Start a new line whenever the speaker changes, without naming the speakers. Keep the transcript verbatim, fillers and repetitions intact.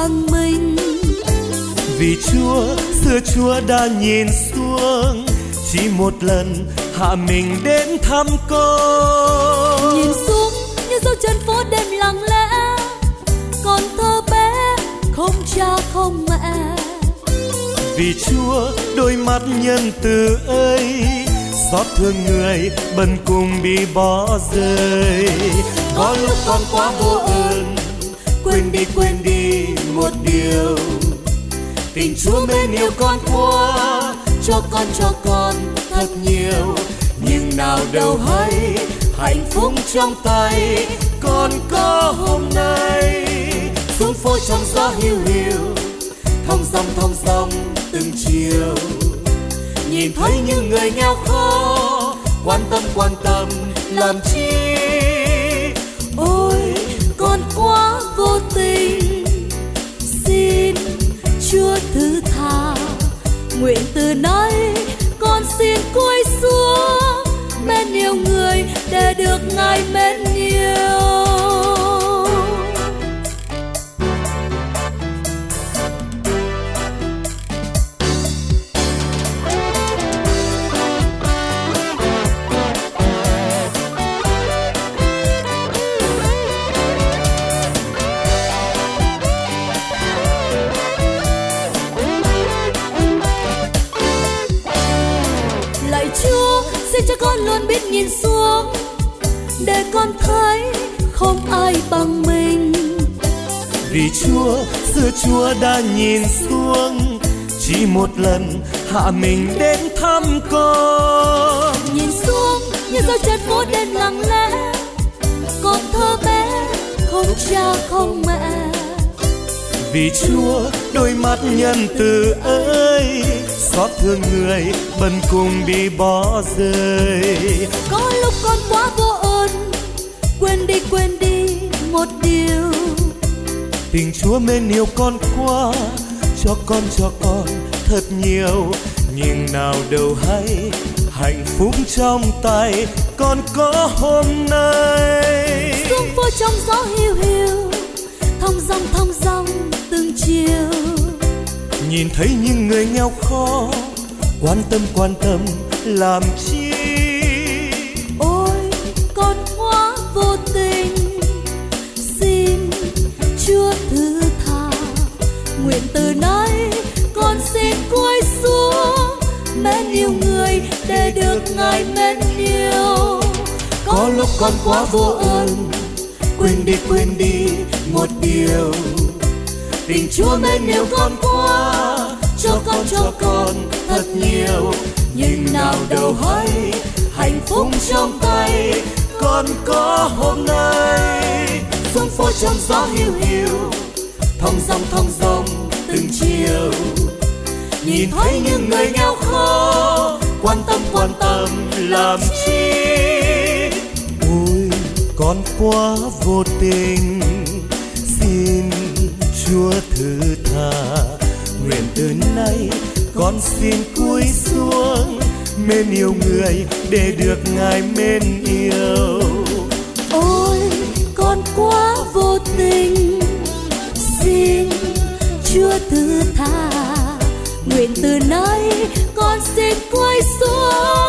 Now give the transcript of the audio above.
bằng mình.
Vì Chúa, xưa Chúa đã nhìn xuống, chỉ một lần hạ mình đến thăm con.
Nhìn xuống như dấu chân phố đêm lặng lẽ, còn thơ bé không cha không mẹ.
Vì Chúa, đôi mắt nhân từ ấy, xót thương người bần cùng bị bỏ rơi. Có lúc con quá vô ơn, quên đi quên đi một điều, tình Chúa mến yêu con quá, cho con cho con thật nhiều. Nhưng nào đâu hay hạnh phúc trong tay con có hôm nay. Xuống phố trong gió hiu hiu, thong dong thong dong từng chiều, nhìn thấy những người nghèo khó, quan tâm quan tâm làm chi.
Ôi con quá vô tình, xin Chúa thứ tha. Nguyện từ nay con xin cúi xuống, mến yêu người để được Ngài mến yêu. Chúa xin cho con luôn biết nhìn xuống, để con thấy không ai bằng mình.
Vì Chúa, xưa Chúa đã nhìn xuống, chỉ một lần hạ mình đến thăm con.
Nhìn xuống như dấu chân phố đêm lặng lẽ, con thơ bé không cha không mẹ.
Vì Chúa, đôi mắt nhân từ ấy, xót thương người bần cùng bị bỏ rơi.
Có lúc con quá vô ơn, quên đi quên đi một điều,
tình Chúa mến yêu con quá, cho con cho con thật nhiều. Nhưng nào đâu hay hạnh phúc trong tay con có hôm nay.
xuống phố trong gió hiu hiu, thong dong thong dong từng chiều,
nhìn thấy những người nghèo khó, quan tâm quan tâm làm chi.
Ôi con quá vô tình, xin Chúa thứ tha. Nguyện từ nay con xin cúi xuống, mến yêu người để được Ngài mến yêu.
Có lúc con quá vô ơn, quên đi quên đi một điều, tình Chúa mến yêu con quá, cho con cho con thật nhiều. Nhưng nào đâu hay hạnh phúc trong tay con có hôm nay. Xuống phố trong gió hiu hiu, thong dong thong dong từng chiều, nhìn thấy những người nghèo khó, quan tâm quan tâm làm chi. Ôi con quá vô tình, xin Chúa thứ tha. Nguyện từ nay con xin cúi xuống, mến yêu người để được Ngài mến yêu.
Ôi con quá vô tình, xin Chúa thứ tha. Nguyện từ nay con xin cúi xuống,